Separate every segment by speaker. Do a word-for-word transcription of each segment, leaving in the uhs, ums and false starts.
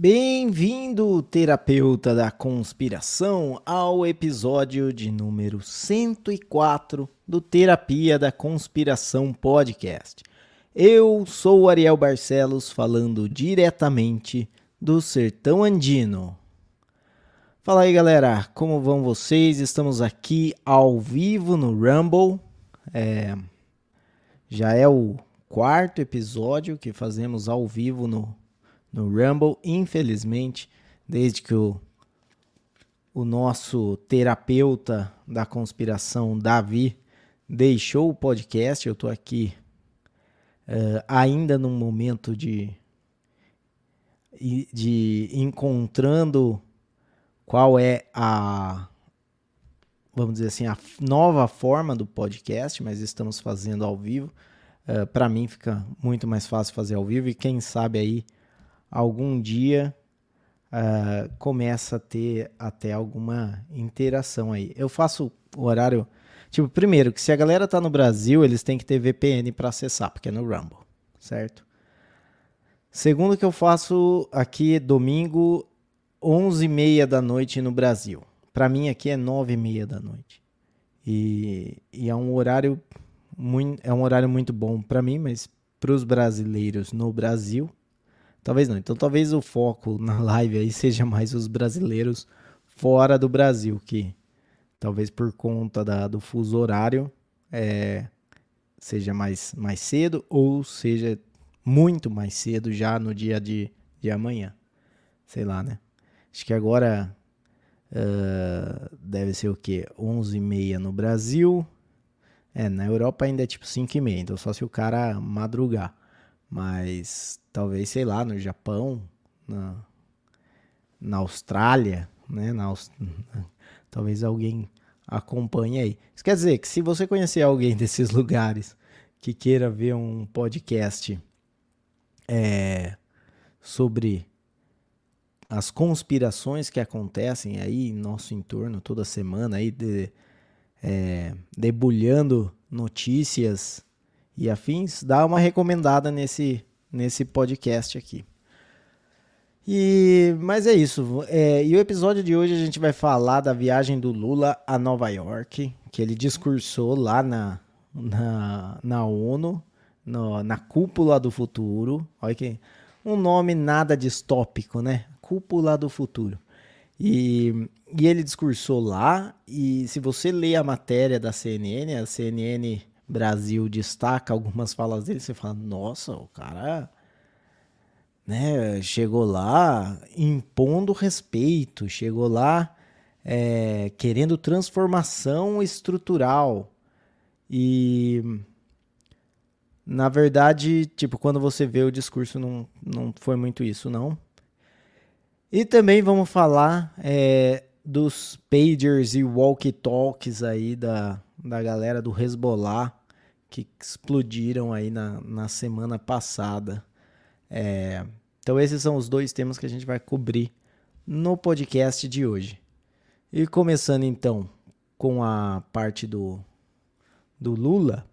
Speaker 1: Bem-vindo, terapeuta da conspiração, ao episódio de número cento e quatro do Terapia da Conspiração Podcast. Eu sou o Ariel Barcelos, falando diretamente do Sertão Andino. Fala aí, galera, como vão vocês? Estamos aqui ao vivo no Rumble. É, já é o quarto episódio que fazemos ao vivo no no Rumble. Infelizmente, desde que o, o nosso terapeuta da conspiração, Davi, deixou o podcast, eu estou aqui uh, ainda num momento de, de encontrando qual é a, vamos dizer assim, a nova forma do podcast, mas estamos fazendo ao vivo. Uh, para mim fica muito mais fácil fazer ao vivo e quem sabe aí algum dia uh, começa a ter até alguma interação aí. Eu faço o horário... Tipo, primeiro, que se a galera tá no Brasil, eles têm que ter V P N para acessar, porque é no Rumble, certo? Segundo, que eu faço aqui domingo, onze e meia da noite no Brasil. Para mim aqui é nove e meia da noite. E, e é um horário muito, é um horário muito bom para mim, mas para os brasileiros no Brasil... Talvez não. Então talvez o foco na live aí seja mais os brasileiros fora do Brasil, que talvez por conta da, do fuso horário é, seja mais, mais cedo ou seja muito mais cedo já no dia de, de amanhã. Sei lá, né? Acho que agora uh, deve ser o quê? onze e meia no Brasil. É, na Europa ainda é tipo cinco e meia, então só se o cara madrugar. Mas talvez, sei lá, no Japão, na, na Austrália, né? Na Aust... talvez alguém acompanhe aí. Isso quer dizer que se você conhecer alguém desses lugares que queira ver um podcast é, sobre as conspirações que acontecem aí em nosso entorno toda semana, aí de, é, debulhando notícias e afins, dá uma recomendada nesse, nesse podcast aqui. E, mas é isso. É, e o episódio de hoje a gente vai falar da viagem do Lula a Nova York, que ele discursou lá na, na, na ONU, no, na Cúpula do Futuro. Olha que um nome nada distópico, né? Cúpula do Futuro. E, e ele discursou lá, e se você lê a matéria da C N N, a C N N Brasil destaca algumas falas dele, você fala, nossa, o cara, né, chegou lá impondo respeito, chegou lá é, querendo transformação estrutural. E, na verdade, tipo, quando você vê o discurso, não, não foi muito isso, não. E também vamos falar é, dos pagers e walkie-talkies aí da, da galera do Hezbollah que explodiram aí na, na semana passada. É, então esses são os dois temas que a gente vai cobrir no podcast de hoje. E começando então com a parte do, do Lula,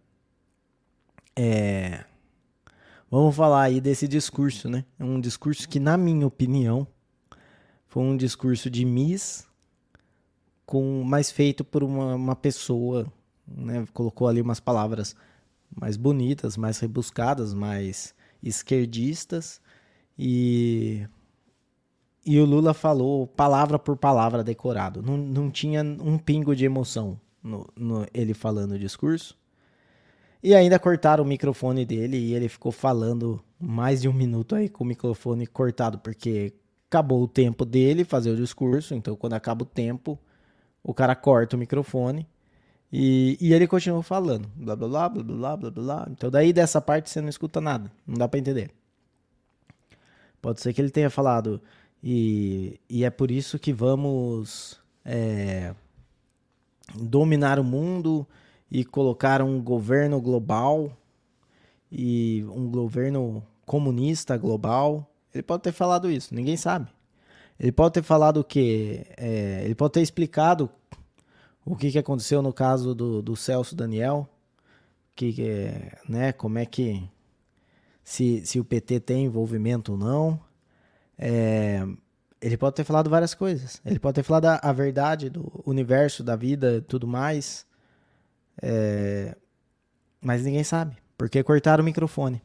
Speaker 1: é, vamos falar aí desse discurso, né? É um discurso que, na minha opinião, foi um discurso de Miss, com, mais feito por uma, uma pessoa, né? Colocou ali umas palavras mais bonitas, mais rebuscadas, mais esquerdistas. E, e o Lula falou palavra por palavra decorado. Não, não tinha um pingo de emoção no, no, ele falando o discurso. E ainda cortaram o microfone dele e ele ficou falando mais de um minuto aí com o microfone cortado, porque acabou o tempo dele fazer o discurso, então quando acaba o tempo, o cara corta o microfone e, e ele continua falando, blá blá blá, blá blá blá blá blá. Então daí dessa parte você não escuta nada, não dá pra entender. Pode ser que ele tenha falado, e, e é por isso que vamos é, dominar o mundo e colocar um governo global e um governo comunista global. Ele pode ter falado isso, ninguém sabe. Ele pode ter falado o quê? É, ele pode ter explicado o que, que aconteceu no caso do, do Celso Daniel, que, que, né, como é que... Se, se o P T tem envolvimento ou não. É, ele pode ter falado várias coisas. Ele pode ter falado a, a verdade do universo, da vida e tudo mais. É, mas ninguém sabe, porque cortaram o microfone.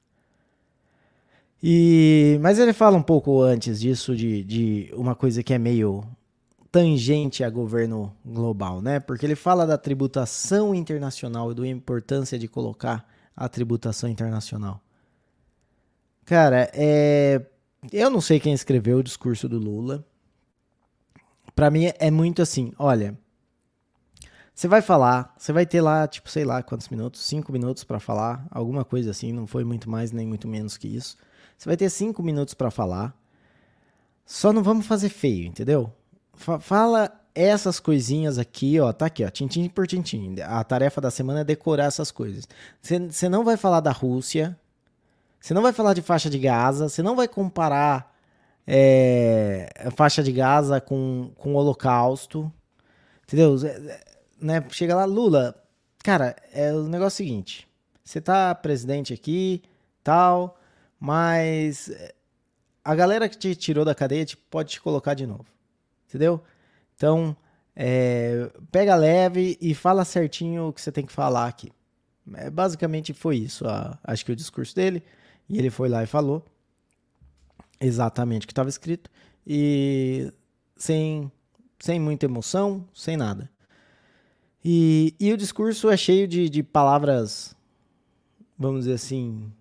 Speaker 1: E, mas ele fala um pouco antes disso de, de uma coisa que é meio tangente a governo global, né? Porque ele fala da tributação internacional e da importância de colocar a tributação internacional. Cara, é... eu não sei quem escreveu o discurso do Lula. Pra mim é muito assim, olha, você vai falar, você vai ter lá, tipo, sei lá quantos minutos, cinco minutos pra falar, alguma coisa assim, não foi muito mais nem muito menos que isso. Você vai ter cinco minutos pra falar, só não vamos fazer feio, entendeu? Fa- fala essas coisinhas aqui, ó, tá aqui, ó, tintim por tintim. A tarefa da semana é decorar essas coisas. Você não vai falar da Rússia, você não vai falar de faixa de Gaza, você não vai comparar é, a faixa de Gaza com, com o Holocausto, entendeu? É, né? Chega lá, Lula, cara, é o negócio seguinte, você tá presidente aqui, tal, mas a galera que te tirou da cadeia te, pode te colocar de novo, entendeu? Então, é, pega leve e fala certinho o que você tem que falar aqui. É, basicamente foi isso, a, acho que o discurso dele, e ele foi lá e falou exatamente o que estava escrito, e sem, sem muita emoção, sem nada. E, e o discurso é cheio de, de palavras, vamos dizer assim,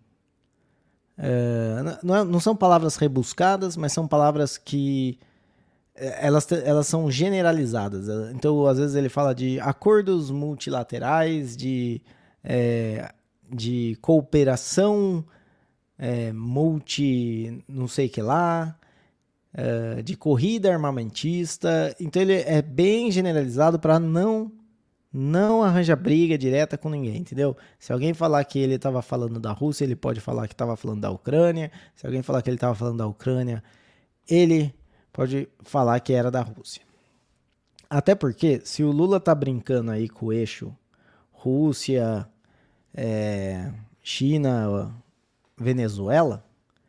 Speaker 1: é, não, é, não são palavras rebuscadas, mas são palavras que é, elas, elas são generalizadas. Então, às vezes ele fala de acordos multilaterais, de, é, de cooperação é, multi não sei que lá, é, de corrida armamentista. Então ele é bem generalizado para não não arranja briga direta com ninguém, entendeu? Se alguém falar que ele estava falando da Rússia, ele pode falar que estava falando da Ucrânia. Se alguém falar que ele estava falando da Ucrânia, ele pode falar que era da Rússia. Até porque, se o Lula tá brincando aí com o eixo Rússia, é, China, Venezuela,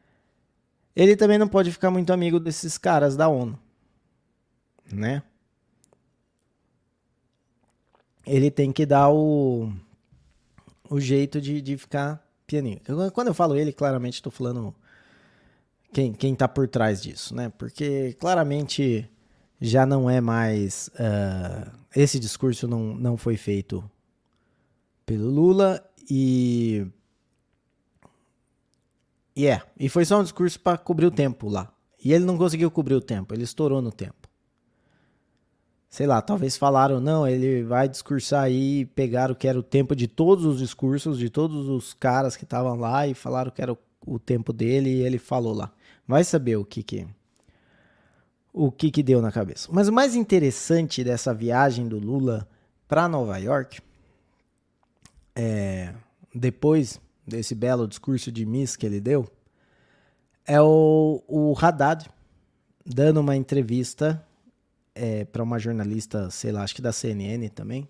Speaker 1: ele também não pode ficar muito amigo desses caras da ONU, né? Ele tem que dar o, o jeito de, de ficar pianinho. Quando eu falo ele, claramente estou falando quem, quem tá por trás disso, né? Porque claramente já não é mais... Uh, esse discurso não, não foi feito pelo Lula e... E é, e foi só um discurso para cobrir o tempo lá. E ele não conseguiu cobrir o tempo, ele estourou no tempo. Sei lá, talvez falaram, não, ele vai discursar aí, pegaram que era o tempo de todos os discursos, de todos os caras que estavam lá e falaram que era o, o tempo dele e ele falou lá. Vai saber o que que, o que que deu na cabeça. Mas o mais interessante dessa viagem do Lula para Nova York, é, depois desse belo discurso de Miss que ele deu, é o, o Haddad dando uma entrevista é, para uma jornalista, sei lá, acho que da C N N também.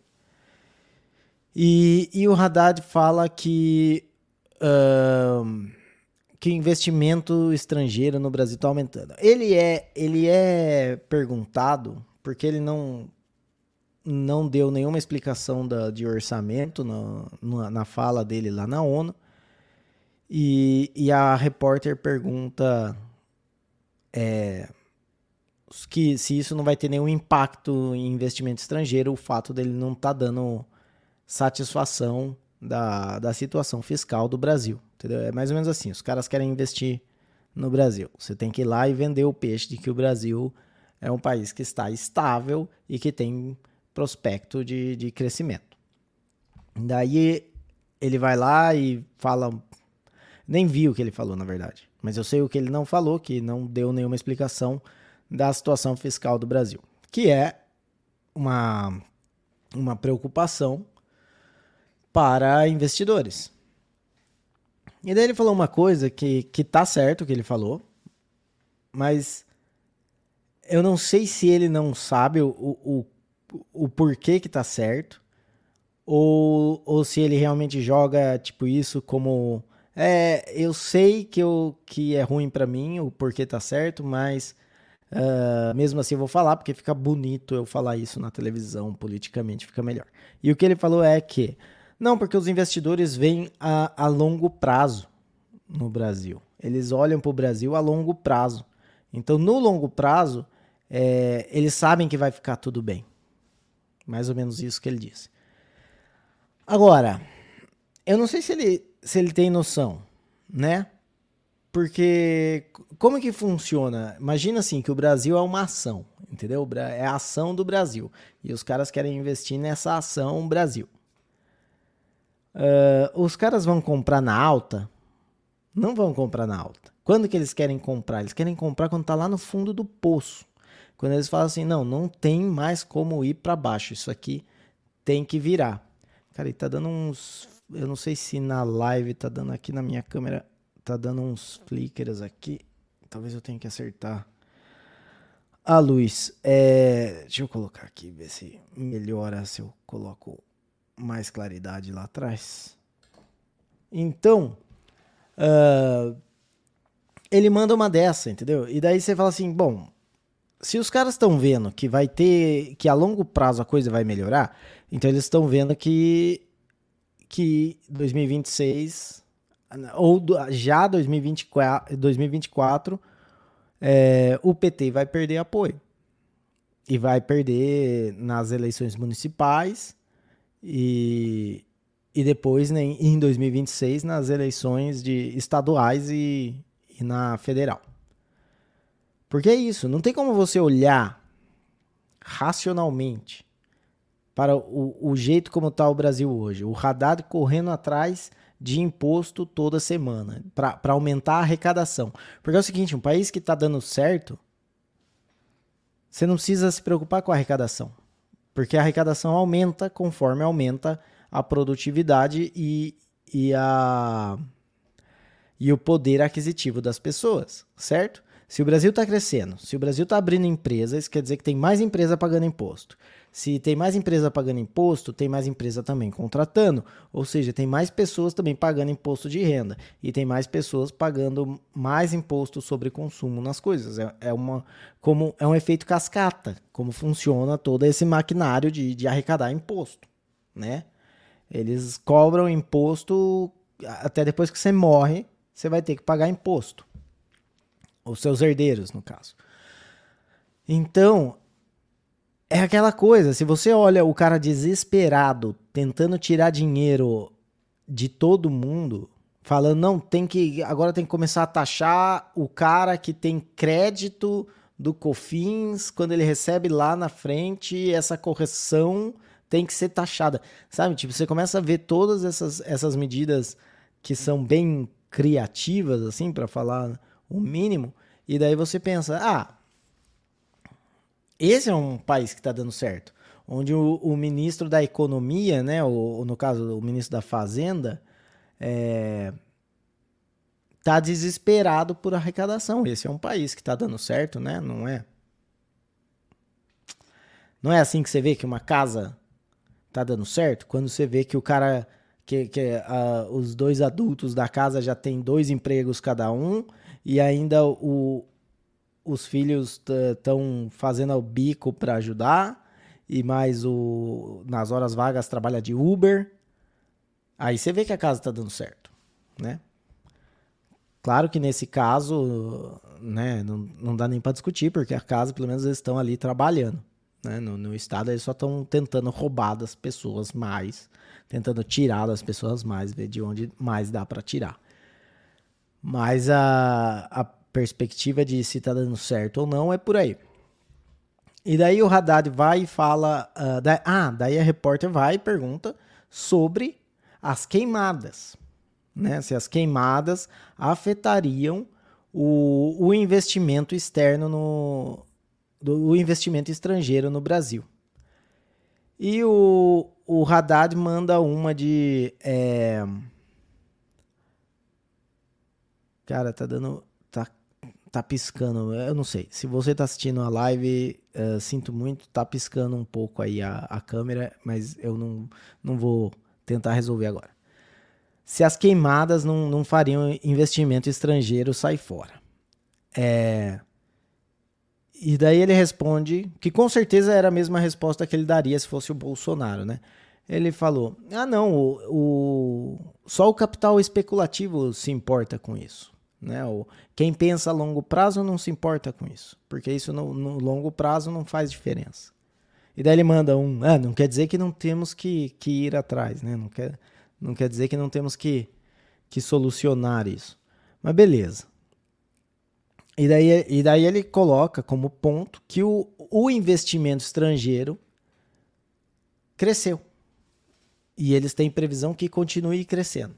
Speaker 1: E, e o Haddad fala que, uh, que o investimento estrangeiro no Brasil está aumentando. Ele é, ele é perguntado, porque ele não, não deu nenhuma explicação da, de orçamento no, no, na fala dele lá na ONU. E, e a repórter pergunta é, que se isso não vai ter nenhum impacto em investimento estrangeiro, o fato dele não estar tá dando satisfação da, da situação fiscal do Brasil. Entendeu? É mais ou menos assim, os caras querem investir no Brasil. Você tem que ir lá e vender o peixe de que o Brasil é um país que está estável e que tem prospecto de, de crescimento. Daí ele vai lá e fala... Nem vi o que ele falou, na verdade. Mas eu sei o que ele não falou, que não deu nenhuma explicação da situação fiscal do Brasil. Que é uma, uma preocupação para investidores. E daí ele falou uma coisa que, que tá certo que ele falou, mas eu não sei se ele não sabe o, o, o porquê que tá certo, ou, ou se ele realmente joga tipo isso como... É, eu sei que, eu, que é ruim pra mim, o porquê tá certo, mas uh, mesmo assim eu vou falar, porque fica bonito eu falar isso na televisão, politicamente fica melhor. E o que ele falou é que, não, porque os investidores vêm a, a longo prazo no Brasil. Eles olham pro Brasil a longo prazo. Então, no longo prazo, é, eles sabem que vai ficar tudo bem. Mais ou menos isso que ele disse. Agora, eu não sei se ele, se ele tem noção, né? Porque como que funciona? Imagina assim, que o Brasil é uma ação, entendeu? É a ação do Brasil. E os caras querem investir nessa ação Brasil. Uh, os caras vão comprar na alta? Não vão comprar na alta. Quando que eles querem comprar? Eles querem comprar quando tá lá no fundo do poço. Quando eles falam assim, não, não tem mais como ir para baixo. Isso aqui tem que virar. Cara, ele tá dando uns... Eu não sei se na live tá dando aqui na minha câmera... Tá dando uns flickers aqui. Talvez eu tenha que acertar a luz. É... Deixa eu colocar aqui, ver se melhora se eu coloco mais claridade lá atrás. Então, uh... ele manda uma dessa, entendeu? E daí você fala assim, bom, se os caras estão vendo que vai ter, que a longo prazo a coisa vai melhorar, então eles estão vendo que, que dois mil e vinte e seis, ou já dois mil e vinte e quatro, dois mil e vinte e quatro é, o P T vai perder apoio. E vai perder nas eleições municipais e, e depois né, em dois mil e vinte e seis nas eleições de estaduais e, e na federal. Porque é isso, não tem como você olhar racionalmente para o, o jeito como está o Brasil hoje. O Haddad correndo atrás de imposto toda semana para aumentar a arrecadação. Porque é o seguinte, um país que está dando certo, você não precisa se preocupar com a arrecadação. Porque a arrecadação aumenta conforme aumenta a produtividade e, e, a, e o poder aquisitivo das pessoas, certo? Se o Brasil está crescendo, se o Brasil está abrindo empresas, quer dizer que tem mais empresa pagando imposto. Se tem mais empresa pagando imposto, tem mais empresa também contratando. Ou seja, tem mais pessoas também pagando imposto de renda. E tem mais pessoas pagando mais imposto sobre consumo nas coisas. É, é, uma, como, é um efeito cascata, como funciona todo esse maquinário de, de arrecadar imposto, né? Eles cobram imposto até depois que você morre, você vai ter que pagar imposto. Os seus herdeiros, no caso. Então, é aquela coisa, se você olha o cara desesperado, tentando tirar dinheiro de todo mundo, falando, não, tem que, agora tem que começar a taxar o cara que tem crédito do Cofins, quando ele recebe lá na frente, essa correção tem que ser taxada. Sabe, tipo, você começa a ver todas essas, essas medidas que são bem criativas, assim, para falar o mínimo, e daí você pensa, ah, esse é um país que está dando certo, onde o, o ministro da economia, né, o, no caso o ministro da fazenda, é, tá desesperado por arrecadação. Esse é um país que está dando certo, né, não é? Não é assim que você vê que uma casa tá dando certo? Quando você vê que o cara, que, que uh, os dois adultos da casa já tem dois empregos cada um, e ainda o, os filhos estão fazendo o bico para ajudar, e mais o, nas horas vagas trabalha de Uber. Aí você vê que a casa está dando certo, né? Claro que nesse caso, né, não, não dá nem para discutir, porque a casa, pelo menos, eles estão ali trabalhando. Né? No, no estado, eles só estão tentando roubar das pessoas mais, tentando tirar das pessoas mais, ver de onde mais dá para tirar. Mas a, a perspectiva de se tá dando certo ou não é por aí. E daí o Haddad vai e fala... Uh, da, ah, daí a repórter vai e pergunta sobre as queimadas. Né? Se as queimadas afetariam o, o investimento externo no... Do, o investimento estrangeiro no Brasil. E o, o Haddad manda uma de... É... Cara, tá dando... Tá, tá piscando. Eu não sei. Se você tá assistindo a live, uh, sinto muito. Tá piscando um pouco aí a, a câmera, mas eu não, não vou tentar resolver agora. se as queimadas não, não fariam investimento estrangeiro sair fora. É... E daí ele responde, que com certeza era a mesma resposta que ele daria se fosse o Bolsonaro, né? Ele falou, ah não, o, o, só o capital especulativo se importa com isso. Né? O, quem pensa a longo prazo não se importa com isso, porque isso no, no longo prazo não faz diferença. E daí ele manda um, ah, não quer dizer que não temos que, que ir atrás, né? Não quer, não quer dizer que não temos que, que solucionar isso. Mas beleza. E daí, e daí ele coloca como ponto que o, o investimento estrangeiro cresceu. E eles têm previsão que continue crescendo.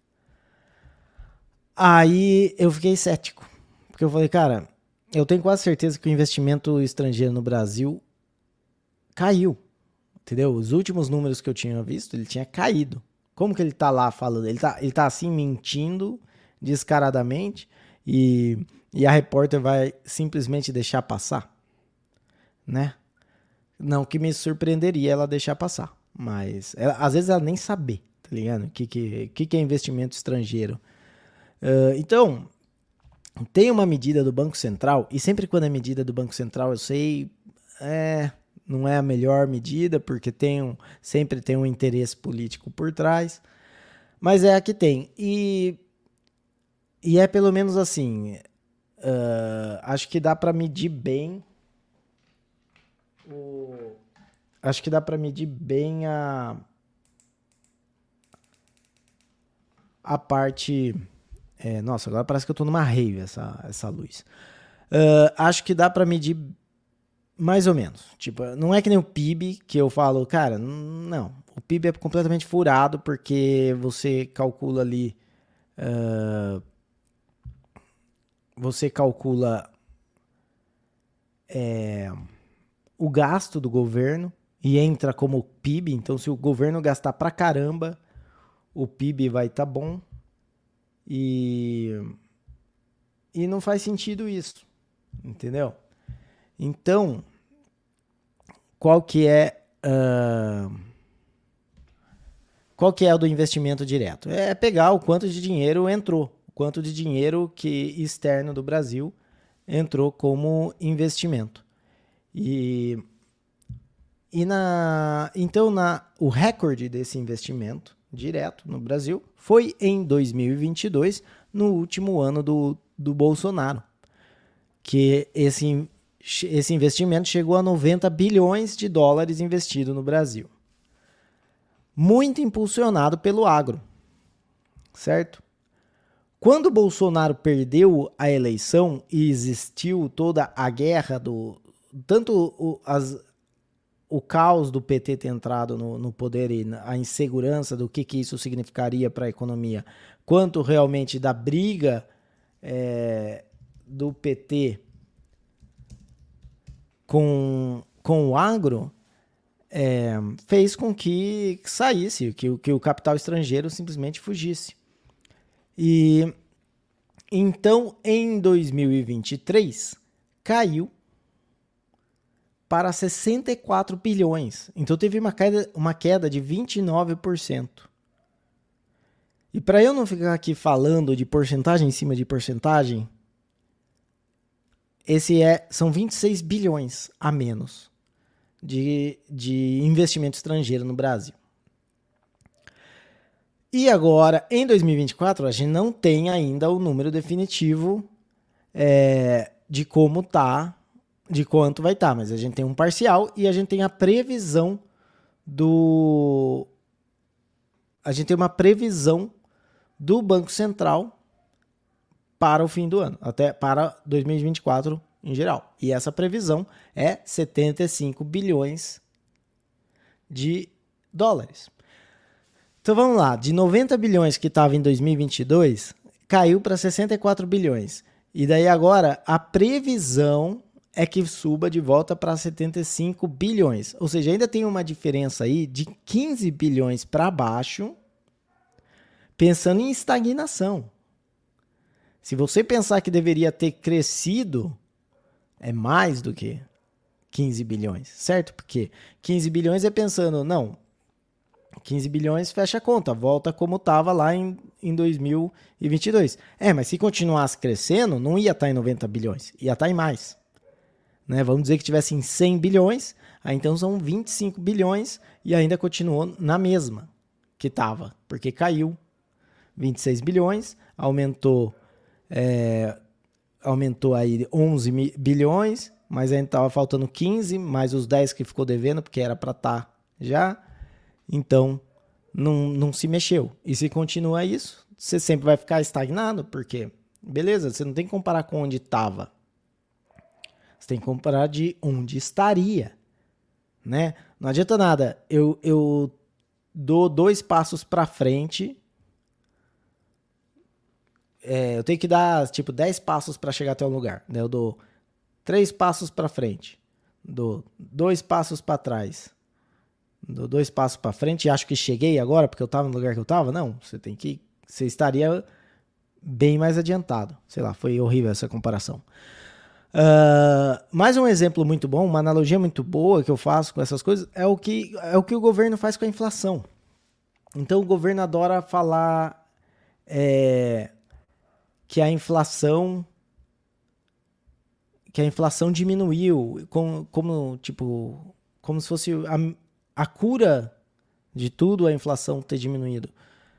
Speaker 1: Aí eu fiquei cético. Porque eu falei, cara, eu tenho quase certeza que o investimento estrangeiro no Brasil caiu. Entendeu? Os últimos números que eu tinha visto, ele tinha caído. Como que ele tá lá falando? Ele tá, ele tá assim mentindo descaradamente e, e a repórter vai simplesmente deixar passar? Né? Não que me surpreenderia ela deixar passar. Mas ela, às vezes ela nem saber, tá ligado? O que, que, que, que é investimento estrangeiro. Uh, então, tem uma medida do Banco Central, e sempre quando é medida do Banco Central, eu sei, é, não é a melhor medida, porque tem um, sempre tem um interesse político por trás, mas é a que tem. E, e é pelo menos assim, uh, acho que dá para medir bem o... Acho que dá para medir bem a, a parte... É, nossa, agora parece que eu tô numa rave essa, essa luz. Uh, acho que dá para medir mais ou menos. Tipo, não é que nem o P I B que eu falo, cara, não. O P I B é completamente furado porque você calcula ali... Uh, você calcula é, o gasto do governo e entra como P I B, então se o governo gastar pra caramba, o P I B vai estar tá bom e, e não faz sentido isso, entendeu? Então, qual que é uh, qual que é o do investimento direto? É pegar o quanto de dinheiro entrou, o quanto de dinheiro que externo do Brasil entrou como investimento. E E na, então na, o recorde desse investimento direto no Brasil foi em dois mil e vinte e dois, no último ano do, do Bolsonaro, que esse, esse investimento chegou a noventa bilhões de dólares investido no Brasil. Muito impulsionado pelo agro, certo? Quando o Bolsonaro perdeu a eleição e existiu toda a guerra do... Tanto o, as... o caos do P T ter entrado no, no poder e a insegurança do que, que isso significaria para a economia, quanto realmente da briga é, do P T com, com o agro, é, fez com que saísse, que, que o capital estrangeiro simplesmente fugisse. E então, em dois mil e vinte e três, caiu para sessenta e quatro bilhões. Então teve uma queda, uma queda de vinte e nove por cento. E para eu não ficar aqui falando de porcentagem em cima de porcentagem, esse é, são vinte e seis bilhões a menos de, de investimento estrangeiro no Brasil. E agora, em dois mil e vinte e quatro, a gente não tem ainda o número definitivo é, de como está, de quanto vai estar, tá, mas a gente tem um parcial e a gente tem a previsão do... A gente tem uma previsão do Banco Central para o fim do ano, até para dois mil e vinte e quatro em geral. E essa previsão é setenta e cinco bilhões de dólares. Então vamos lá, de noventa bilhões que estava em dois mil e vinte e dois, caiu para sessenta e quatro bilhões. E daí agora a previsão é que suba de volta para setenta e cinco bilhões. Ou seja, ainda tem uma diferença aí de quinze bilhões para baixo, pensando em estagnação. Se você pensar que deveria ter crescido, é mais do que quinze bilhões, certo? Porque quinze bilhões é pensando, não, quinze bilhões, fecha a conta, volta como estava lá em, em dois mil e vinte e dois. É, mas se continuasse crescendo, não ia estar em noventa bilhões, ia estar em mais. Né? Vamos dizer que tivesse em cem bilhões, aí então são vinte e cinco bilhões e ainda continuou na mesma que estava, porque caiu vinte e seis bilhões, aumentou, é, aumentou aí onze bilhões, mas ainda estava faltando quinze, mais os dez que ficou devendo, porque era para estar já, então não, não se mexeu. E se continua isso, você sempre vai ficar estagnado, porque, beleza, você não tem que comparar com onde estava, você tem que comparar de onde estaria, né? Não adianta nada, eu, eu dou dois passos para frente, é, eu tenho que dar tipo dez passos para chegar até um lugar, né? Eu dou três passos para frente, dou dois passos para trás, dou dois passos para frente e acho que cheguei agora porque eu estava no lugar que eu estava. Não, você tem que, você estaria bem mais adiantado. Sei lá, foi horrível essa comparação. Uh, mais um exemplo muito bom, uma analogia muito boa que eu faço com essas coisas é o que, é o, que o governo faz com a inflação. Então o governo adora falar é, que a inflação que a inflação diminuiu, como, como, tipo, como se fosse a, a cura de tudo a inflação ter diminuído.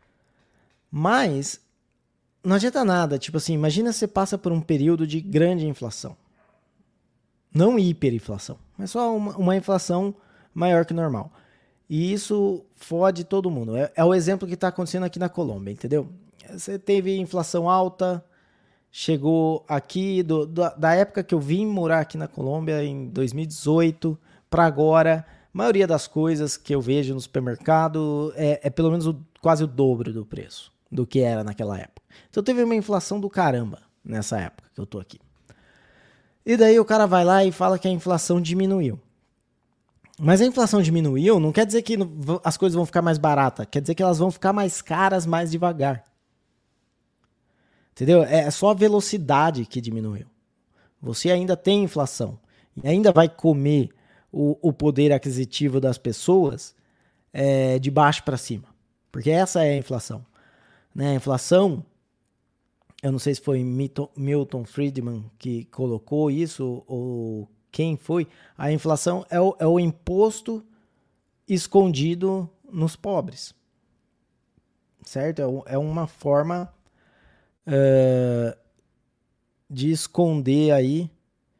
Speaker 1: Mas não adianta nada, tipo assim, imagina você passa por um período de grande inflação. Não hiperinflação, mas só uma, uma inflação maior que o normal. E isso fode todo mundo. É, é o exemplo que está acontecendo aqui na Colômbia, entendeu? Você teve inflação alta, chegou aqui, do, do, da época que eu vim morar aqui na Colômbia, em dois mil e dezoito, para agora, a maioria das coisas que eu vejo no supermercado é, é pelo menos o, quase o dobro do preço do que era naquela época. Então teve uma inflação do caramba nessa época que eu tô aqui. E daí o cara vai lá e fala que a inflação diminuiu. Mas a inflação diminuiu não quer dizer que as coisas vão ficar mais baratas, quer dizer que elas vão ficar mais caras mais devagar. Entendeu? É só a velocidade que diminuiu. Você ainda tem inflação e ainda vai comer o, o poder aquisitivo das pessoas é, de baixo para cima. Porque essa é a inflação. Né? A inflação, eu não sei se foi Milton Friedman que colocou isso ou quem foi. A inflação é o, é o imposto escondido nos pobres. Certo? É, é uma forma uh, de esconder aí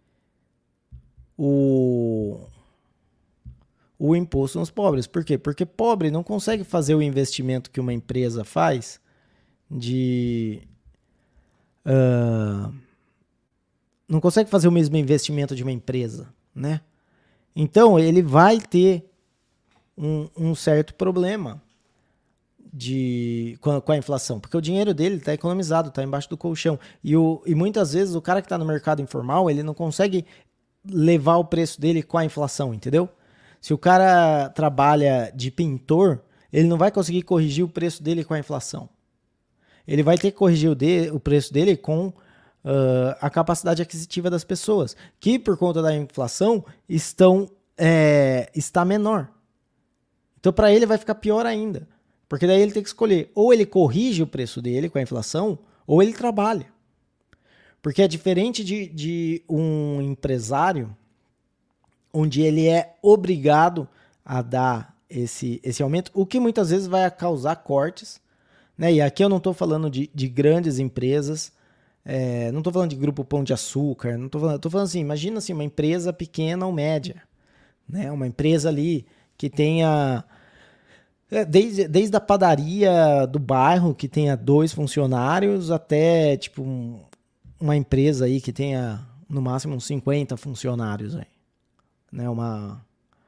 Speaker 1: o, o imposto nos pobres. Por quê? Porque pobre não consegue fazer o investimento que uma empresa faz de... Uh, não consegue fazer o mesmo investimento de uma empresa, né? Então, ele vai ter um, um certo problema de, com, a, com a inflação, porque o dinheiro dele está economizado, está embaixo do colchão. E, o, e muitas vezes o cara que está no mercado informal, ele não consegue levar o preço dele com a inflação, entendeu? Se o cara trabalha de pintor, ele não vai conseguir corrigir o preço dele com a inflação. Ele vai ter que corrigir o, de, o preço dele com uh, a capacidade aquisitiva das pessoas, que por conta da inflação estão, é, está menor. Então para ele vai ficar pior ainda, porque daí ele tem que escolher, ou ele corrige o preço dele com a inflação, ou ele trabalha. Porque é diferente de, de um empresário, onde ele é obrigado a dar esse, esse aumento, o que muitas vezes vai causar cortes. Né? E aqui eu não estou falando de, de grandes empresas, é, não estou falando de grupo Pão de Açúcar, não estou falando, estou falando assim, imagina assim, uma empresa pequena ou média, né? Uma empresa ali que tenha, é, desde, desde a padaria do bairro que tenha dois funcionários até tipo um, uma empresa aí que tenha no máximo uns cinquenta funcionários aí, né? Uma...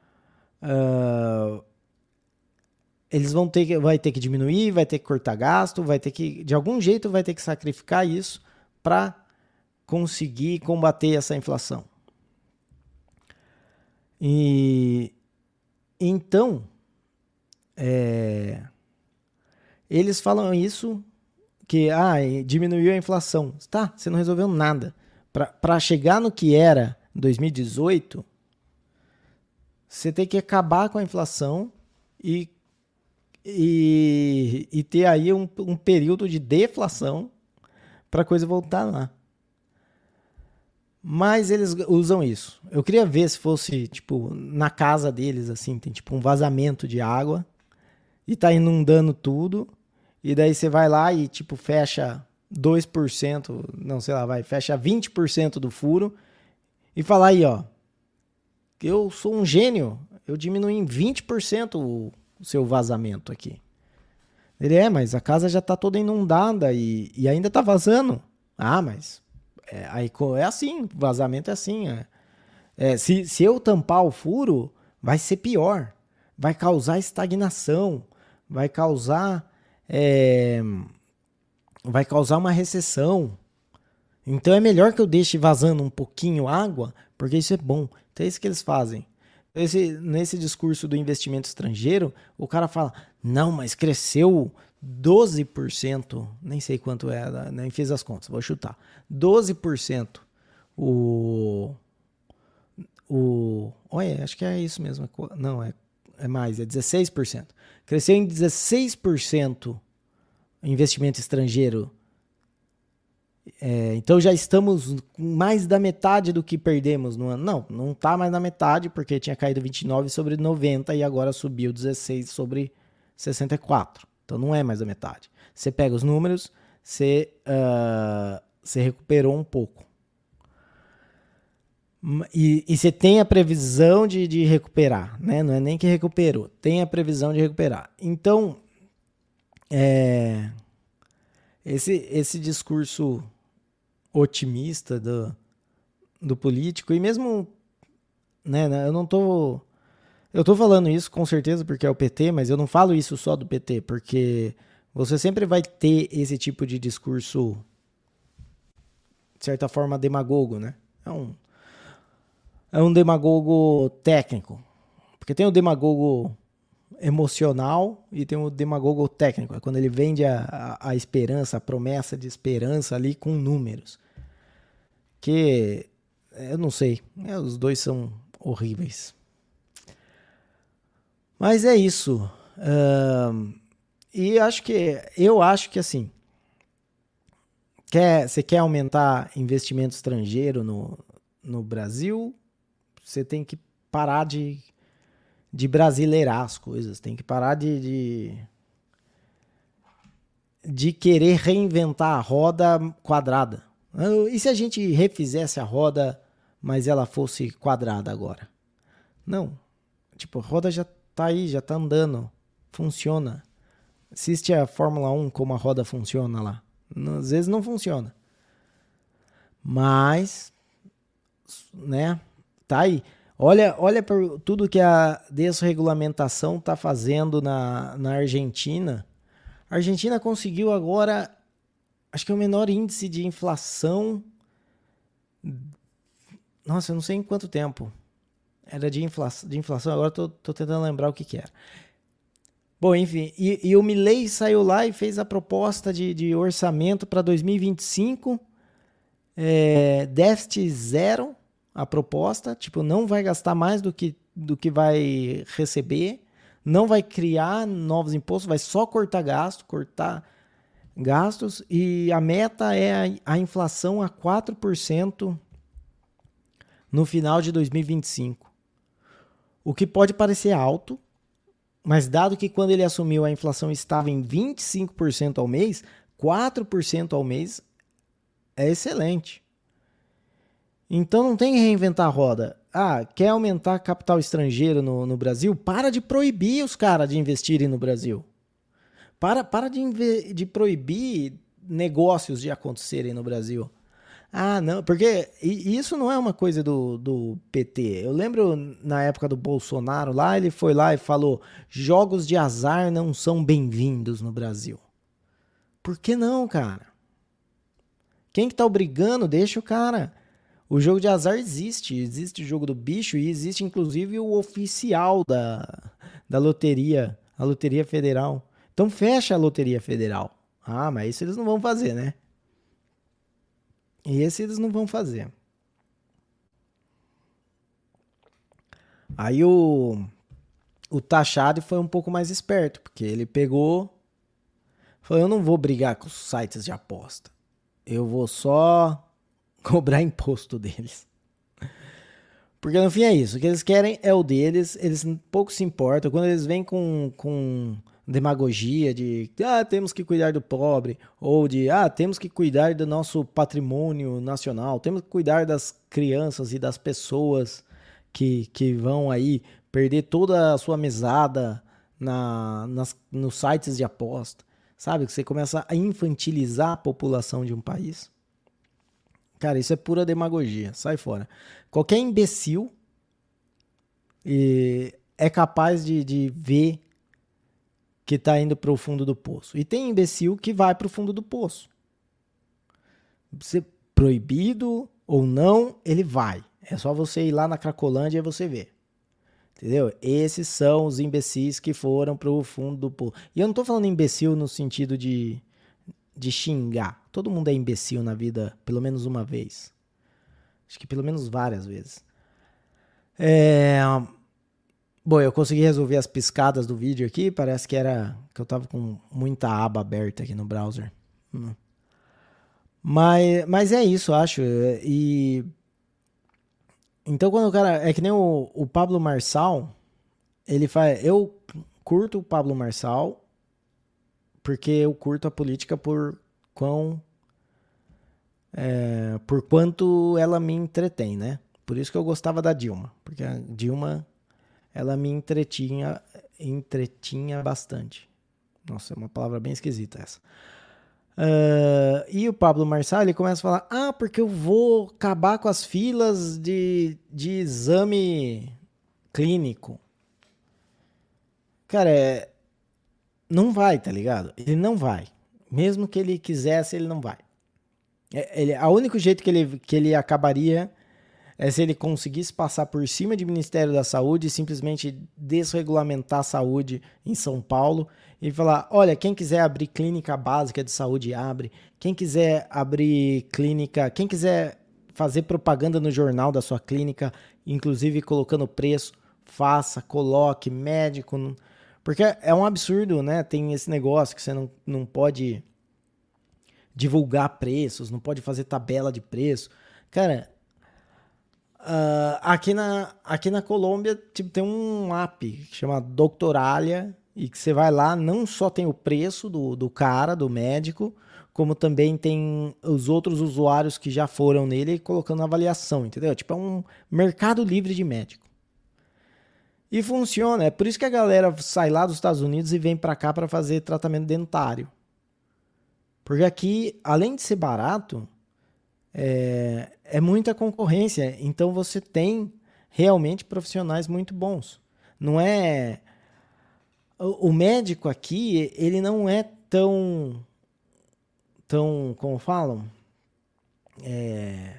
Speaker 1: Uh, eles vão ter que, vai ter que diminuir, vai ter que cortar gasto, vai ter que, de algum jeito, vai ter que sacrificar isso para conseguir combater essa inflação. E então, é, eles falam isso, que ah, diminuiu a inflação. Tá, você não resolveu nada. Para chegar no que era em dois mil e dezoito, você tem que acabar com a inflação e e, e ter aí um, um período de deflação para a coisa voltar lá. Mas eles usam isso. Eu queria ver se fosse, tipo, na casa deles, assim, tem tipo um vazamento de água e tá inundando tudo. E daí você vai lá e, tipo, fecha dois por cento, não sei lá, vai, fecha vinte por cento do furo e fala aí, ó, eu sou um gênio, eu diminui em vinte por cento o, o seu vazamento aqui. Ele é, mas a casa já tá toda inundada e, e ainda tá vazando. Ah, mas é, aí é assim, vazamento é assim. É. É, se, se eu tampar o furo, vai ser pior. Vai causar estagnação, vai causar... É, vai causar uma recessão. Então é melhor que eu deixe vazando um pouquinho água, porque isso é bom. Então é isso que eles fazem. Esse, nesse discurso do investimento estrangeiro, o cara fala, não, mas cresceu doze por cento, nem sei quanto é, nem fiz as contas, vou chutar. doze por cento o... o olha, acho que é isso mesmo. Não, é, é mais, é dezesseis por cento. Cresceu em dezesseis por cento investimento estrangeiro. É, então já estamos com mais da metade do que perdemos no ano. Não, não está mais na metade, porque tinha caído vinte e nove sobre noventa e agora subiu dezesseis sobre sessenta e quatro. Então não é mais da metade. Você pega os números, você, uh, você recuperou um pouco. E, e você tem a previsão de, de recuperar, né? Não é nem que recuperou, tem a previsão de recuperar. Então, é, esse, esse discurso otimista do, do político, e mesmo, né, eu não tô, eu tô falando isso com certeza porque é o P T, mas eu não falo isso só do P T, porque você sempre vai ter esse tipo de discurso, de certa forma, demagogo, né? É um, é um demagogo técnico, porque tem o demagogo emocional e tem o demagogo técnico, é quando ele vende a, a, a esperança, a promessa de esperança ali com números. Que eu não sei, é, os dois são horríveis. Mas é isso. Uh, e acho que eu acho que assim, quer, você quer aumentar investimento estrangeiro no, no Brasil, você tem que parar de, de brasileirar as coisas, tem que parar de, de, de querer reinventar a roda quadrada. E se a gente refizesse a roda, mas ela fosse quadrada agora? Não. Tipo, a roda já tá aí, já tá andando. Funciona. Assiste a Fórmula um como a roda funciona lá. Às vezes não funciona. Mas, né, tá aí. Olha, olha por tudo que a desregulamentação tá fazendo na, na Argentina. A Argentina conseguiu agora, acho que é o menor índice de inflação. Nossa, eu não sei em quanto tempo. Era de inflação, de inflação agora tô, tô tentando lembrar o que que era. Bom, enfim, e, e o Milei saiu lá e fez a proposta de, de orçamento para dois mil e vinte e cinco, é, déficit zero, a proposta, tipo, não vai gastar mais do que, do que vai receber, não vai criar novos impostos, vai só cortar gasto, cortar gastos, e a meta é a, a inflação a quatro por cento no final de dois mil e vinte e cinco. O que pode parecer alto, mas dado que quando ele assumiu a inflação estava em vinte e cinco por cento ao mês, quatro por cento ao mês é excelente. Então não tem que reinventar a roda. Ah, quer aumentar capital estrangeiro no, no Brasil? Para de proibir os caras de investirem no Brasil. Para, para de, inve- de proibir negócios de acontecerem no Brasil. Ah, não, porque isso não é uma coisa do, do P T. Eu lembro na época do Bolsonaro lá, ele foi lá e falou: jogos de azar não são bem-vindos no Brasil. Por que não, cara? Quem que tá obrigando, deixa o cara. O jogo de azar existe, existe o jogo do bicho e existe inclusive o oficial da, da loteria, a Loteria Federal. Então fecha a Loteria Federal. Ah, mas isso eles não vão fazer, né? E esse eles não vão fazer. Aí o, o Taxade foi um pouco mais esperto, porque ele pegou, falou, eu não vou brigar com os sites de aposta, eu vou só cobrar imposto deles. Porque no fim é isso, o que eles querem é o deles, eles pouco se importam, quando eles vêm com, com demagogia de, ah, temos que cuidar do pobre, ou de, ah, temos que cuidar do nosso patrimônio nacional, temos que cuidar das crianças e das pessoas que, que vão aí perder toda a sua mesada na, nas, nos sites de aposta, sabe? Que você começa a infantilizar a população de um país. Cara, isso é pura demagogia, sai fora. Qualquer imbecil e é capaz de, de ver que tá indo pro fundo do poço. E tem imbecil que vai pro fundo do poço. Você, proibido ou não, ele vai. É só você ir lá na Cracolândia e você vê. Entendeu? Esses são os imbecis que foram pro fundo do poço. E eu não tô falando imbecil no sentido de, de xingar. Todo mundo é imbecil na vida pelo menos uma vez. Acho que pelo menos várias vezes. É... Bom, eu consegui resolver as piscadas do vídeo aqui. Parece que era que eu tava com muita aba aberta aqui no browser. Hum. Mas, mas é isso, acho. E... Então, quando o cara... É que nem o, o Pablo Marçal, ele faz... Eu curto o Pablo Marçal porque eu curto a política por quão... É, por quanto ela me entretém, né? Por isso que eu gostava da Dilma. Porque a Dilma, ela me entretinha, entretinha bastante. Nossa, é uma palavra bem esquisita essa. Uh, e o Pablo Marçal, ele começa a falar, ah, porque eu vou acabar com as filas de, de exame clínico. Cara, é, não vai, tá ligado? Ele não vai. Mesmo que ele quisesse, ele não vai. É, ele, o único jeito que ele, que ele acabaria é se ele conseguisse passar por cima do Ministério da Saúde e simplesmente desregulamentar a saúde em São Paulo e falar, olha, quem quiser abrir clínica básica de saúde, abre. Quem quiser abrir clínica, quem quiser fazer propaganda no jornal da sua clínica, inclusive colocando preço, faça, coloque, médico. Porque é um absurdo, né? Tem esse negócio que você não, não pode divulgar preços, não pode fazer tabela de preço. Cara... Uh, aqui, na, aqui na Colômbia tipo, tem um app que chama Doctoralia e que você vai lá, não só tem o preço do, do cara, do médico, como também tem os outros usuários que já foram nele colocando avaliação, entendeu? Tipo, é um mercado livre de médico. E funciona, é por isso que a galera sai lá dos Estados Unidos e vem pra cá pra fazer tratamento dentário. Porque aqui, além de ser barato, É, é muita concorrência, então você tem realmente profissionais muito bons. Não é... O, o médico aqui, ele não é tão... tão, como falam? É,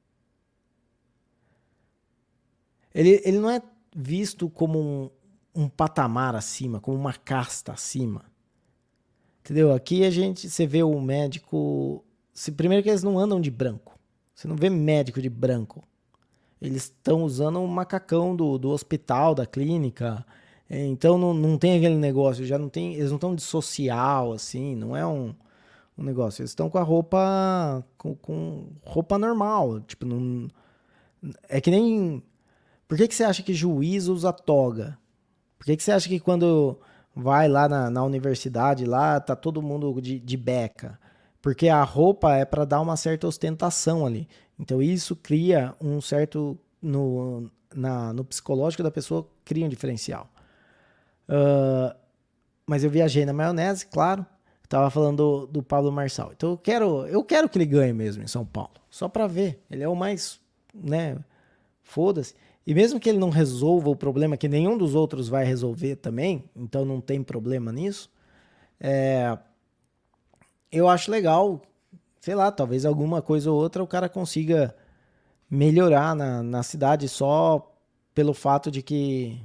Speaker 1: ele, ele não é visto como um, um patamar acima, como uma casta acima. Entendeu? Aqui a gente, você vê o médico... Se, primeiro que eles não andam de branco. Você não vê médico de branco. Eles estão usando o macacão do, do hospital, da clínica. Então não, não tem aquele negócio. Já não tem, eles não estão de social, assim. Não é um, um negócio. Eles estão com a roupa... Com, com roupa normal. Tipo, não... É que nem... Por que, que você acha que juiz usa toga? Por que, que você acha que quando vai lá na, na universidade, lá tá todo mundo de, de beca? Porque a roupa é para dar uma certa ostentação ali. Então isso cria um certo... No, na, no psicológico da pessoa, cria um diferencial. Uh, mas eu viajei na maionese, claro. Tava falando do, do Pablo Marçal. Então eu quero, eu quero que ele ganhe mesmo em São Paulo. Só para ver. Ele é o mais... né? Foda-se. E mesmo que ele não resolva o problema, que nenhum dos outros vai resolver também, então não tem problema nisso, é... eu acho legal, sei lá, talvez alguma coisa ou outra o cara consiga melhorar na, na cidade só pelo fato de que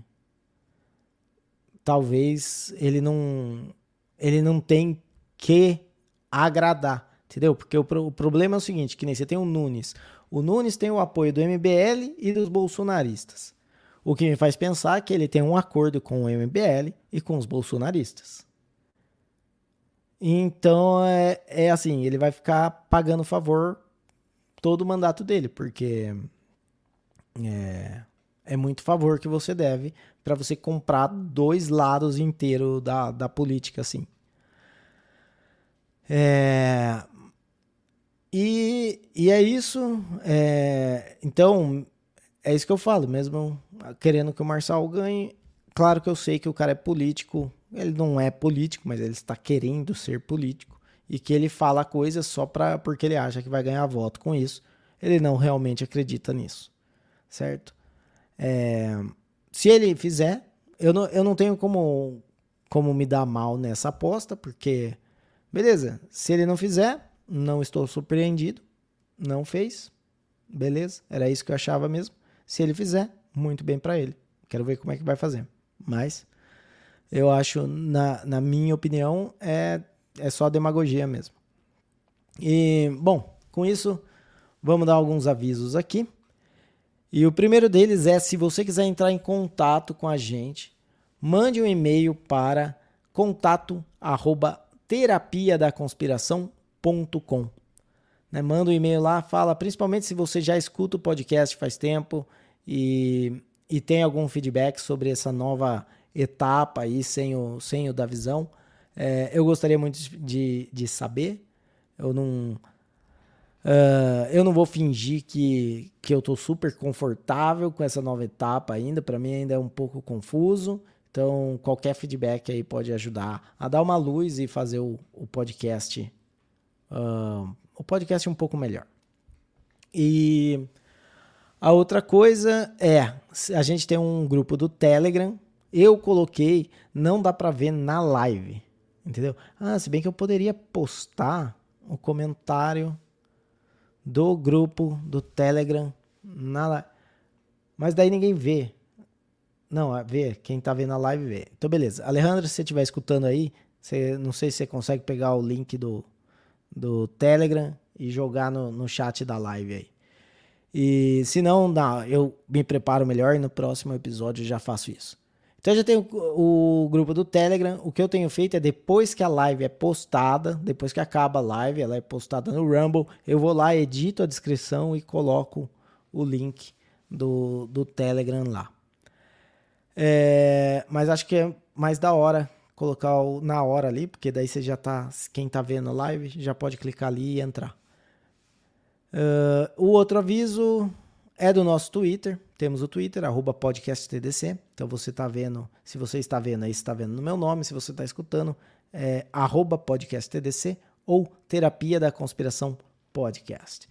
Speaker 1: talvez ele não, ele não tem que agradar, entendeu? Porque o, o problema é o seguinte, que nem você tem o Nunes. O Nunes tem o apoio do M B L e dos bolsonaristas. O que me faz pensar que ele tem um acordo com o M B L e com os bolsonaristas. Então, é, é assim, ele vai ficar pagando favor todo o mandato dele, porque é, é muito favor que você deve para você comprar dois lados inteiros da, da política, assim. É, e, e é isso. É, então, é isso que eu falo, mesmo querendo que o Marçal ganhe. Claro que eu sei que o cara é político, ele não é político, mas ele está querendo ser político. E que ele fala coisas só pra, porque ele acha que vai ganhar voto com isso. Ele não realmente acredita nisso, certo? É, se ele fizer, eu não, eu não tenho como, como me dar mal nessa aposta, porque, beleza, se ele não fizer, não estou surpreendido, não fez, beleza, era isso que eu achava mesmo. Se ele fizer, muito bem pra ele, quero ver como é que vai fazer. Mas eu acho, na, na minha opinião, é, é só demagogia mesmo. E, bom, com isso, vamos dar alguns avisos aqui. E o primeiro deles é, se você quiser entrar em contato com a gente, mande um e-mail para contato arroba terapia da conspiração ponto com. Né? Manda um e-mail lá, fala, principalmente se você já escuta o podcast faz tempo e, e tem algum feedback sobre essa nova etapa aí sem o, sem o da visão. É, eu gostaria muito de, de saber. Eu não... Uh, eu não vou fingir que, que eu tô super confortável com essa nova etapa ainda. Para mim ainda é um pouco confuso. Então, qualquer feedback aí pode ajudar a dar uma luz e fazer o, o podcast uh, o podcast um pouco melhor. E a outra coisa é, a gente tem um grupo do Telegram. Eu coloquei, não dá para ver na live, entendeu? Ah, se bem que eu poderia postar o comentário do grupo do Telegram na live. Mas daí ninguém vê. Não, vê, quem tá vendo a live vê. Então beleza. Alejandro, se você estiver escutando aí, você, não sei se você consegue pegar o link do, do Telegram e jogar no, no chat da live aí. E se não, não, eu me preparo melhor e no próximo episódio eu já faço isso. Então eu já tenho o, o grupo do Telegram. O que eu tenho feito é, depois que a live é postada, depois que acaba a live, ela é postada no Rumble, eu vou lá, edito a descrição e coloco o link do, do Telegram lá. É, mas acho que é mais da hora colocar o, na hora ali, porque daí você já tá, quem tá vendo a live já pode clicar ali e entrar. Uh, o outro aviso é do nosso Twitter. Temos o Twitter, arroba podcasttdc. Então você está vendo, se você está vendo aí, está vendo no meu nome. Se você está escutando, é arroba podcasttdc ou Terapia da Conspiração Podcast.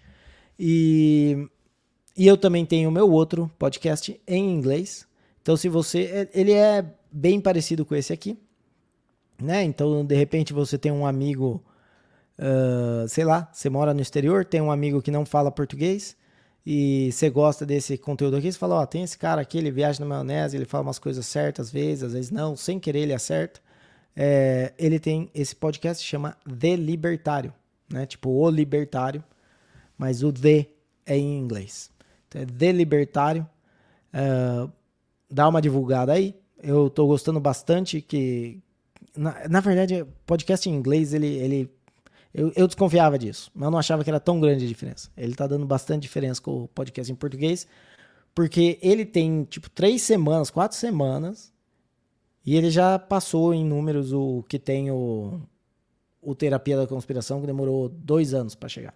Speaker 1: E, e eu também tenho o meu outro podcast em inglês. Então se você, ele é bem parecido com esse aqui, né? Então de repente você tem um amigo, uh, sei lá, você mora no exterior, tem um amigo que não fala português, e você gosta desse conteúdo aqui, você fala, ó, tem esse cara aqui, ele viaja na maionese, ele fala umas coisas certas às vezes, às vezes não, sem querer ele acerta. É, ele tem esse podcast que chama The Libertário, né? Tipo, o Libertário, mas o The é em inglês. Então é The Libertário. Uh, dá uma divulgada aí. Eu tô gostando bastante que... Na, na verdade, podcast em inglês, ele... ele Eu, eu desconfiava disso, mas eu não achava que era tão grande a diferença. Ele tá dando bastante diferença com o podcast em português, porque ele tem, tipo, três semanas, quatro semanas, e ele já passou em números o que tem o, o Terapia da Conspiração, que demorou dois anos para chegar.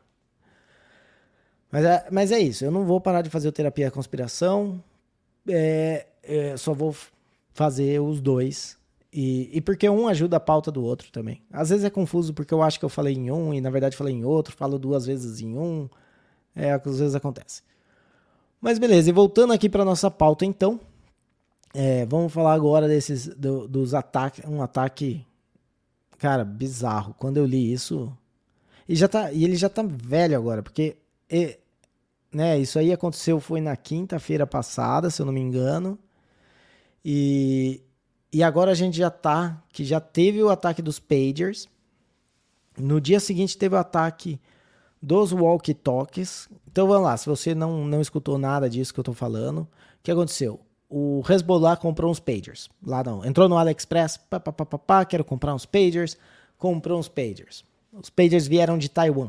Speaker 1: Mas é, mas é isso, eu não vou parar de fazer o Terapia da Conspiração, é, é, só vou fazer os dois. E, e porque um ajuda a pauta do outro também. Às vezes é confuso porque eu acho que eu falei em um e na verdade falei em outro, falo duas vezes em um, é, às vezes acontece. Mas beleza, e voltando aqui para nossa pauta então, é, vamos falar agora desses, do, dos ataques, um ataque, cara, bizarro. Quando eu li isso, e, já tá, e ele já tá velho agora, porque e, né, isso aí aconteceu, foi na quinta-feira passada, se eu não me engano, e... E agora a gente já tá, que já teve o ataque dos pagers. No dia seguinte teve o ataque dos walkie-talkies. Então vamos lá, se você não, não escutou nada disso que eu tô falando, o que aconteceu? o Hezbollah comprou uns pagers. Lá não, entrou no AliExpress, pá, pá, pá, pá, pá, quero comprar uns pagers, comprou uns pagers. Os pagers vieram de Taiwan.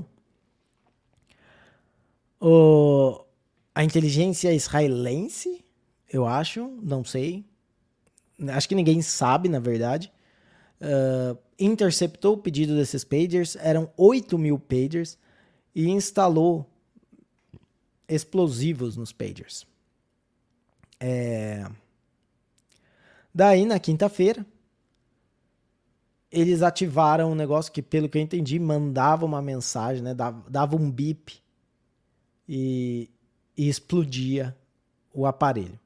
Speaker 1: O, a inteligência israelense, eu acho, não sei, acho que ninguém sabe, na verdade, uh, interceptou o pedido desses pagers, eram oito mil pagers, e instalou explosivos nos pagers. É... Daí, na quinta-feira, eles ativaram um negócio que, pelo que eu entendi, mandava uma mensagem, né? dava, dava um bip e, e explodia o aparelho.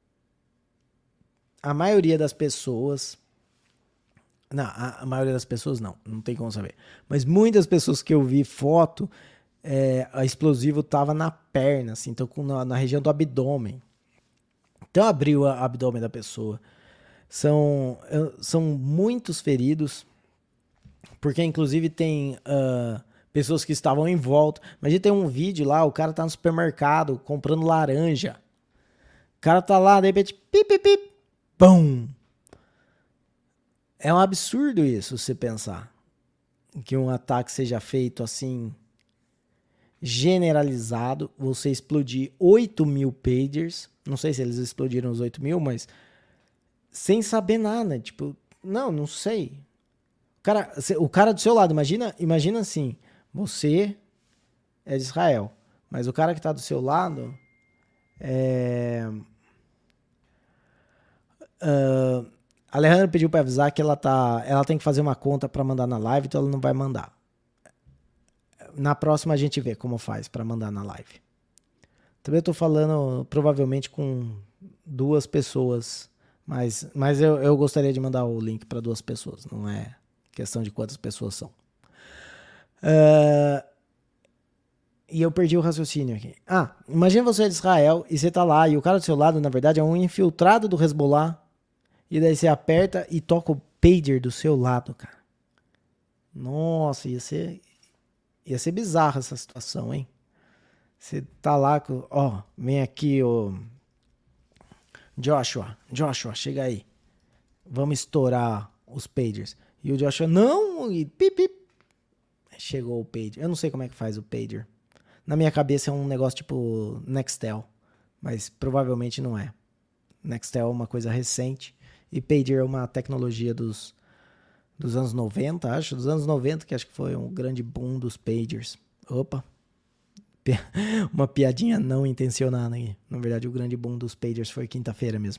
Speaker 1: A maioria das pessoas... Não, a, a maioria das pessoas não, não tem como saber. Mas muitas pessoas que eu vi foto, é, a explosivo estava na perna, assim, então na, na região do abdômen. Então abriu o abdômen da pessoa. São, são muitos feridos, porque inclusive tem uh, pessoas que estavam em volta. Imagina, tem um vídeo lá, o cara tá no supermercado comprando laranja. O cara tá lá, de repente, pip, pip, pip, pum. É um absurdo isso, você pensar que um ataque seja feito assim, generalizado, você explodir oito mil pagers, não sei se eles explodiram os oito mil, mas sem saber nada, tipo, não, não sei. O cara, o cara do seu lado, imagina, imagina assim, você é de Israel, mas o cara que tá do seu lado é... Uh, a Alejandra pediu para avisar que ela, tá, ela tem que fazer uma conta para mandar na live, então ela não vai mandar. Na próxima a gente vê como faz para mandar na live. Também eu tô falando provavelmente com duas pessoas, mas, mas eu, eu gostaria de mandar o link para duas pessoas, não é questão de quantas pessoas são. Uh, e eu perdi o raciocínio aqui. Ah, imagina você é de Israel e você tá lá e o cara do seu lado, na verdade, é um infiltrado do Hezbollah. E daí você aperta e toca o pager do seu lado, cara. Nossa, ia ser, ia ser bizarra essa situação, hein? Você tá lá, com, ó, vem aqui, ô Joshua, Joshua, chega aí. Vamos estourar os pagers. E o Joshua, não, e pip, pip. Chegou o pager. Eu não sei como é que faz o pager. Na minha cabeça é um negócio tipo Nextel, mas provavelmente não é. Nextel é uma coisa recente. E pager é uma tecnologia dos, dos anos noventa, acho. Dos anos noventa, que acho que foi um grande boom dos pagers. Opa. Uma piadinha não intencionada aí. Na verdade, o grande boom dos pagers foi quinta-feira mesmo.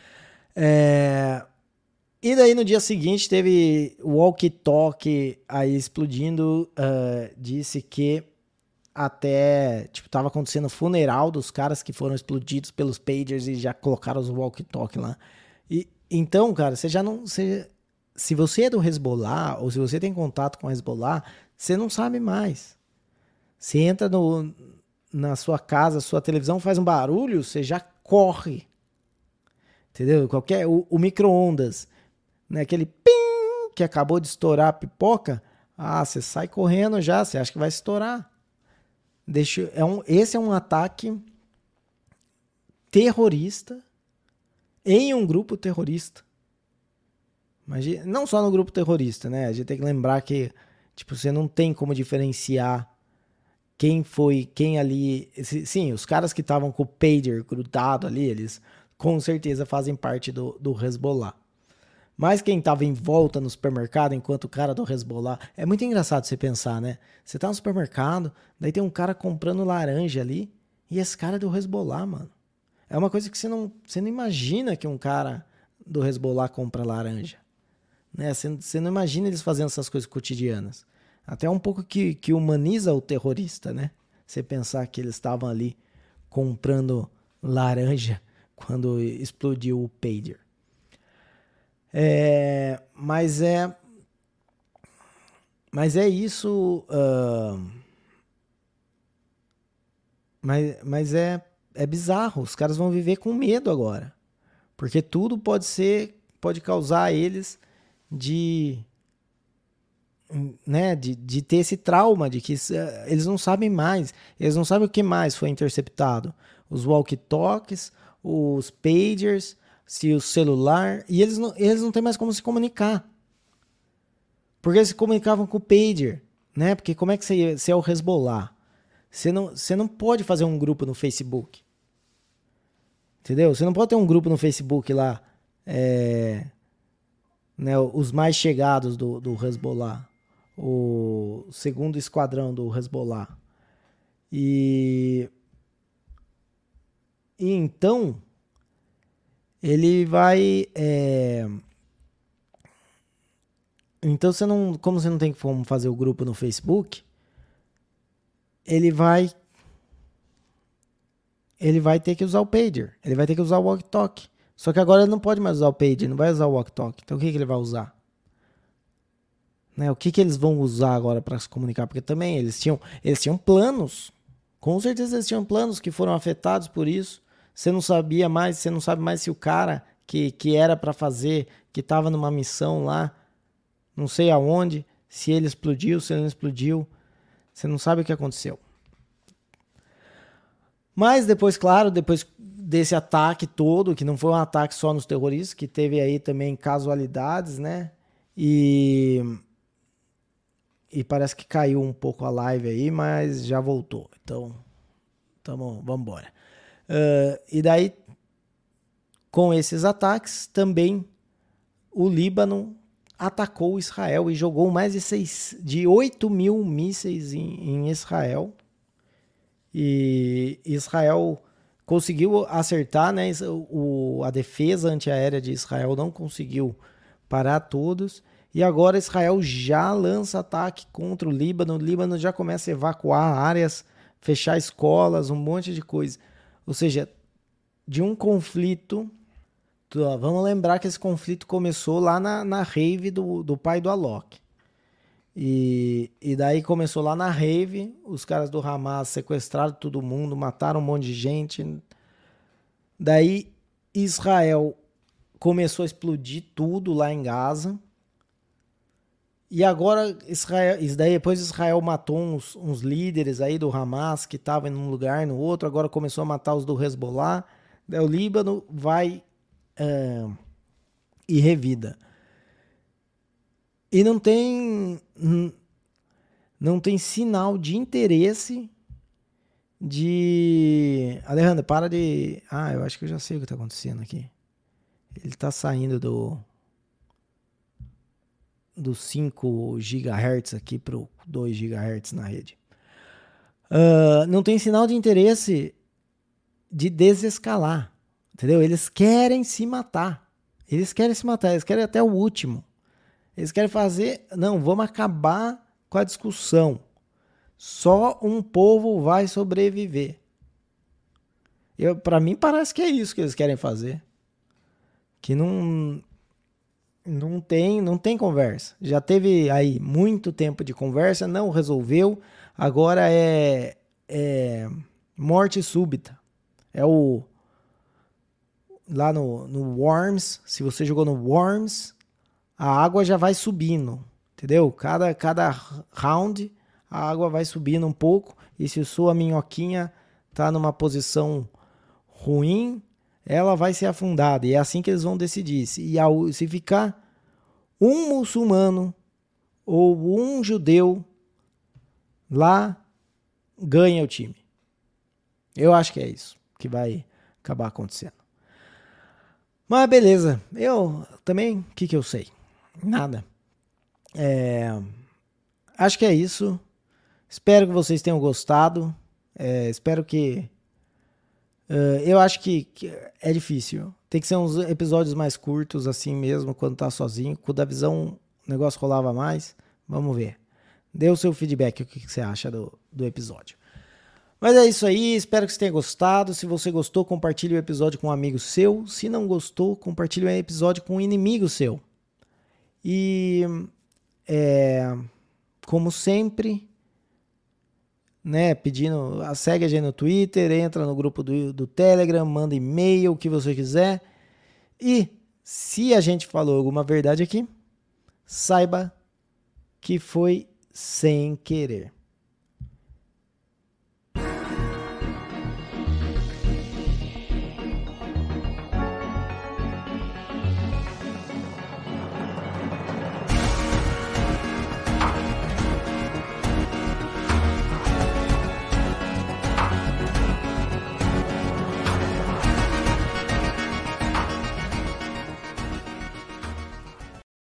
Speaker 1: É... E daí, no dia seguinte, teve o walkie-talkie aí explodindo. Uh, disse que até, tipo, tava acontecendo o funeral dos caras que foram explodidos pelos pagers e já colocaram os walkie-talkie lá. E então, cara, você já não... Você, se você é do Hezbollah, ou se você tem contato com o Hezbollah, você não sabe mais. Você entra no, na sua casa, sua televisão faz um barulho, você já corre. Entendeu? Qualquer... O, o micro-ondas, né? Aquele pim que acabou de estourar a pipoca, ah, você sai correndo já, você acha que vai estourar. Deixa, é um, esse é um ataque terrorista em um grupo terrorista. Imagina, não só no grupo terrorista, né? A gente tem que lembrar que tipo, você não tem como diferenciar quem foi, quem ali... Sim, os caras que estavam com o pager grudado ali, eles com certeza fazem parte do, do Hezbollah. Mas quem estava em volta no supermercado, enquanto o cara do Hezbollah... É muito engraçado você pensar, né? Você tá no supermercado, daí tem um cara comprando laranja ali, e esse cara é do Hezbollah, mano. É uma coisa que você não, você não imagina que um cara do Hezbollah compra laranja. Né? Você, você não imagina eles fazendo essas coisas cotidianas. Até um pouco que, que humaniza o terrorista, né? Você pensar que eles estavam ali comprando laranja quando explodiu o pager. É, mas é... Mas é isso... Uh, mas, mas é... É bizarro, os caras vão viver com medo agora. Porque tudo pode ser, pode causar a eles de, né, de, de ter esse trauma, de que eles não sabem mais, eles não sabem o que mais foi interceptado. Os walkie-talkies, os pagers, se o celular, e eles não, eles não têm mais como se comunicar. Porque eles se comunicavam com o pager, né? Porque como é que você, você é o Hezbollah? Você não, você não pode fazer um grupo no Facebook. Entendeu? Você não pode ter um grupo no Facebook lá, é, né, os mais chegados do, do Hezbollah, o segundo esquadrão do Hezbollah. E, e então, ele vai... É, então, você não, como você não tem como fazer o grupo no Facebook, ele vai... ele vai ter que usar o pager, ele vai ter que usar o walkie-talkie. Só que agora ele não pode mais usar o pager, não vai usar o walkie-talkie. Então o que, que ele vai usar? Né? O que, que eles vão usar agora para se comunicar? Porque também eles tinham, eles tinham planos. Com certeza eles tinham planos que foram afetados por isso. Você não sabia mais, você não sabe mais se o cara que, que era para fazer, que estava numa missão lá, não sei aonde, se ele explodiu, se ele não explodiu. Você não sabe o que aconteceu. Mas depois, claro, depois desse ataque todo, que não foi um ataque só nos terroristas, que teve aí também casualidades, né? E, e parece que caiu um pouco a live aí, mas já voltou. Então, tamo, vamos embora. Uh, e daí, com esses ataques, também o Líbano atacou Israel e jogou mais de, seis, de oito mil mísseis em, em Israel. E Israel conseguiu acertar, né? O, a defesa antiaérea de Israel não conseguiu parar todos. E agora Israel já lança ataque contra o Líbano. O Líbano já começa a evacuar áreas, fechar escolas, um monte de coisa. Ou seja, de um conflito... Vamos lembrar que esse conflito começou lá na, na rave do, do pai do Alok. E, e daí começou lá na rave, os caras do Hamas sequestraram todo mundo, mataram um monte de gente. Daí Israel começou a explodir tudo lá em Gaza. E agora Israel, isso daí depois Israel matou uns, uns líderes aí do Hamas que estavam em um lugar no outro, agora começou a matar os do Hezbollah. Daí o Líbano vai uh, e revida. E não tem, não tem sinal de interesse de... Alejandro, para de... Ah, eu acho que eu já sei o que está acontecendo aqui. Ele está saindo do... do cinco gigahertz aqui para o dois gigahertz na rede. Uh, não tem sinal de interesse de desescalar. Entendeu? Eles querem se matar. Eles querem se matar. Eles querem até o último. Eles querem fazer... Não, vamos acabar com a discussão. Só um povo vai sobreviver. Para mim parece que é isso que eles querem fazer. Que não... Não tem, não tem conversa. Já teve aí muito tempo de conversa, não resolveu. Agora é, é morte súbita. É o... Lá no, no Worms, se você jogou no Worms... A água já vai subindo, entendeu? Cada, cada round a água vai subindo um pouco. E se a sua minhoquinha tá numa posição ruim, ela vai ser afundada. E é assim que eles vão decidir. Se, se ficar um muçulmano ou um judeu lá, ganha o time. Eu acho que é isso que vai acabar acontecendo. Mas beleza. Eu também, o que, que eu sei? Nada. É, acho que é isso. Espero que vocês tenham gostado. É, espero que... Uh, eu acho que, que é difícil. Tem que ser uns episódios mais curtos, assim mesmo, quando tá sozinho. Com o da visão, o negócio rolava mais. Vamos ver. Dê o seu feedback, o que, que você acha do, do episódio. Mas é isso aí, espero que você tenha gostado. Se você gostou, compartilhe o episódio com um amigo seu. Se não gostou, compartilhe o episódio com um inimigo seu. E, é, como sempre, né, pedindo, segue a gente no Twitter, entra no grupo do, do Telegram, manda e-mail, o que você quiser. E se a gente falou alguma verdade aqui, saiba que foi sem querer.